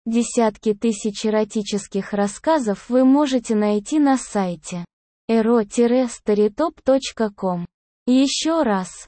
Десятки тысяч эротических рассказов вы можете найти на сайте ero-storytop.com. Еще раз,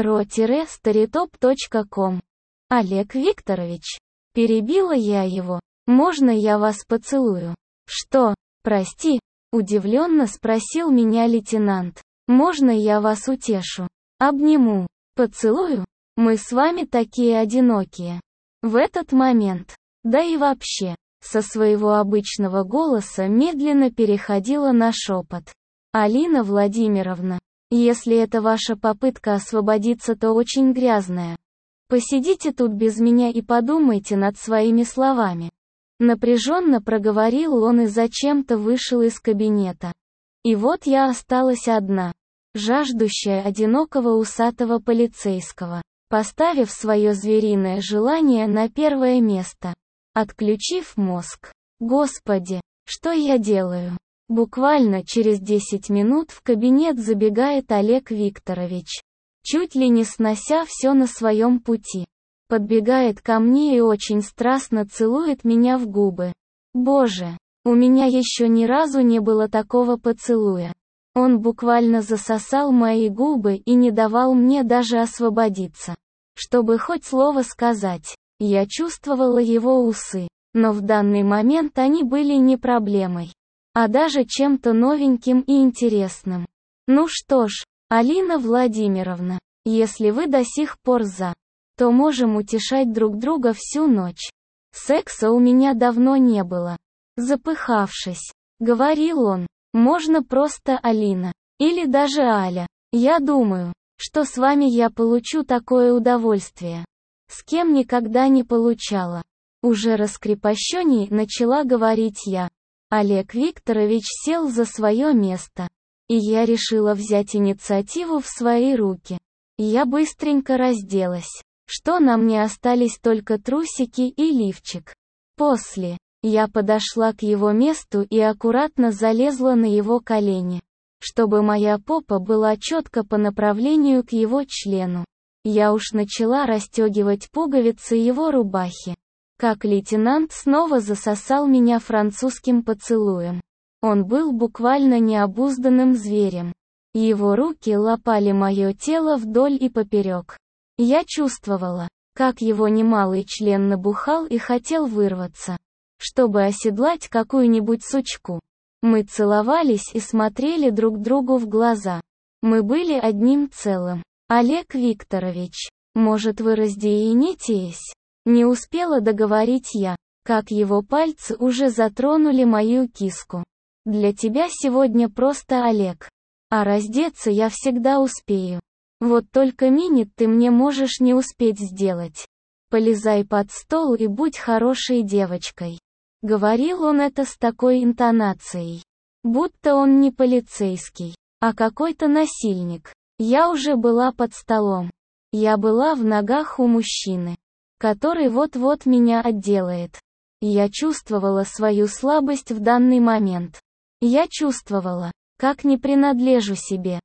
ero-storytop.com. Олег Викторович. Перебила я его. Можно я вас поцелую? Что, прости? Удивленно спросил меня лейтенант. Можно я вас утешу? Обниму? Поцелую? Мы с вами такие одинокие. В этот момент, да и вообще, со своего обычного голоса медленно переходила на шепот. Алина Владимировна, если это ваша попытка освободиться, то очень грязная. Посидите тут без меня и подумайте над своими словами. Напряженно проговорил он и зачем-то вышел из кабинета. И вот я осталась одна, жаждущая одинокого усатого полицейского, поставив свое звериное желание на первое место, отключив мозг. Господи, что я делаю? Буквально через 10 минут в кабинет забегает Олег Викторович, чуть ли не снося все на своем пути. Подбегает ко мне и очень страстно целует меня в губы. Боже, у меня еще ни разу не было такого поцелуя. Он буквально засосал мои губы и не давал мне даже освободиться, чтобы хоть слово сказать. Я чувствовала его усы, но в данный момент они были не проблемой, а даже чем-то новеньким и интересным. Ну что ж, Алина Владимировна, если вы до сих пор за, то можем утешать друг друга всю ночь. Секса у меня давно не было. Запыхавшись, говорил он, можно просто Алина, или даже Аля. Я думаю, что с вами я получу такое удовольствие, с кем никогда не получала. Уже раскрепощенней начала говорить я. Олег Викторович сел за свое место, и я решила взять инициативу в свои руки. Я быстренько разделась, что на мне остались только трусики и лифчик. После, я подошла к его месту и аккуратно залезла на его колени, чтобы моя попа была четко по направлению к его члену. Я уж начала расстегивать пуговицы его рубахи, как лейтенант снова засосал меня французским поцелуем. Он был буквально необузданным зверем. Его руки лапали мое тело вдоль и поперек. Я чувствовала, как его немалый член набухал и хотел вырваться, чтобы оседлать какую-нибудь сучку. Мы целовались и смотрели друг другу в глаза. Мы были одним целым. Олег Викторович, может, вы разденетесь? Не успела договорить я, как его пальцы уже затронули мою киску. Для тебя сегодня просто Олег. А раздеться я всегда успею. Вот только минет ты мне можешь не успеть сделать. Полезай под стол и будь хорошей девочкой. Говорил он это с такой интонацией, будто он не полицейский, а какой-то насильник. Я уже была под столом. Я была в ногах у мужчины, который вот-вот меня отделает. Я чувствовала свою слабость в данный момент. Я чувствовала, как не принадлежу себе.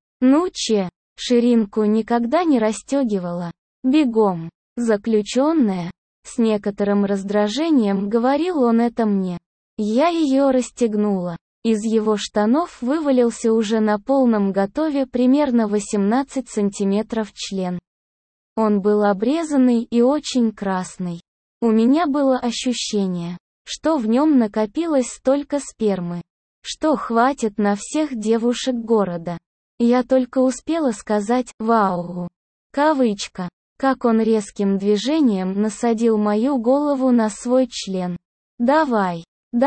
Ширинку никогда не расстегивала. Бегом. Заключенная. С некоторым раздражением говорил он это мне. Я ее расстегнула. Из его штанов вывалился уже на полном готове примерно 18 сантиметров член. Он был обрезанный и очень красный. У меня было ощущение, что в нем накопилось столько спермы, что хватит на всех девушек города. Я только успела сказать «Вау!». Кавычка. Как он резким движением насадил мою голову на свой член. Давай,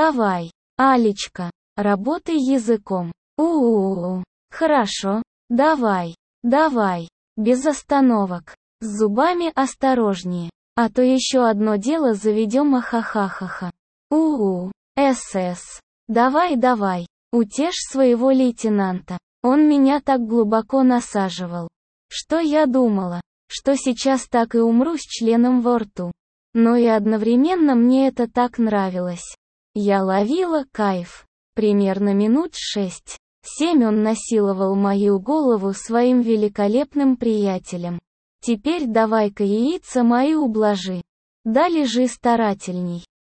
Алечка, работай языком. У-у-у. Хорошо, давай, без остановок. С зубами осторожнее, а то еще одно дело заведем, ахахахаха. У-у, СС. Давай, утешь своего лейтенанта. Он меня так глубоко насаживал, что я думала, что сейчас так и умру с членом во рту. Но и одновременно мне это так нравилось. Я ловила кайф. Примерно минут 6-7 он насиловал мою голову своим великолепным приятелем. Теперь давай-ка яйца мои ублажи. Да лежи старательней.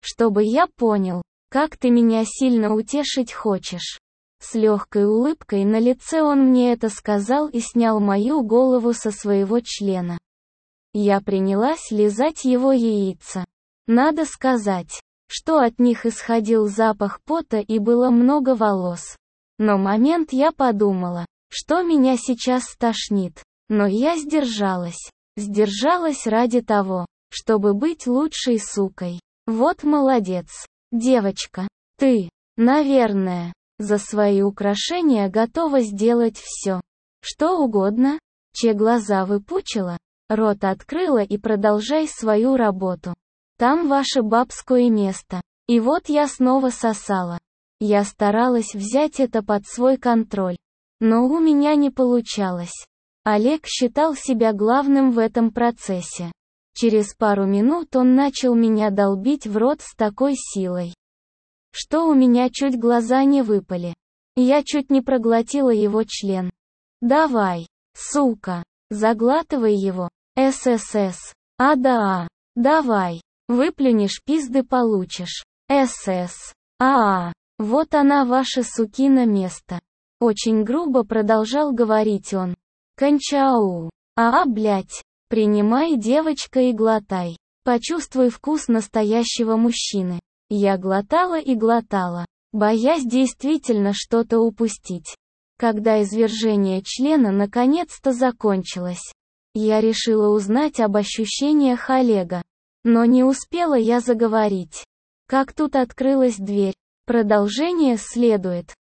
чтобы я понял, как ты меня сильно утешить хочешь. С легкой улыбкой на лице он мне это сказал и снял мою голову со своего члена. Я принялась лизать его яйца. Надо сказать, что от них исходил запах пота и было много волос. Но момент я подумала, что меня сейчас стошнит. Но я сдержалась. Сдержалась ради того, чтобы быть лучшей сукой. Вот молодец. Девочка, ты, наверное, за свои украшения готова сделать все. Что угодно. Че глаза выпучила, рот открыла и продолжай свою работу. Там ваше бабское место. И вот я снова сосала. Я старалась взять это под свой контроль. Но у меня не получалось. Олег считал себя главным в этом процессе. Через пару минут он начал меня долбить в рот с такой силой, что у меня чуть глаза не выпали. Я чуть не проглотила его член. Давай, сука, заглатывай его. ССС. Да. Давай. Выплюнешь, пизды получишь. СС. Вот она ваше сукино место. Очень грубо продолжал говорить он. Кончау. Блять. Принимай, девочка, и глотай. Почувствуй вкус настоящего мужчины. Я глотала и глотала, боясь действительно что-то упустить. Когда извержение члена наконец-то закончилось, я решила узнать об ощущениях Олега. Но не успела я заговорить, как тут открылась дверь. Продолжение следует.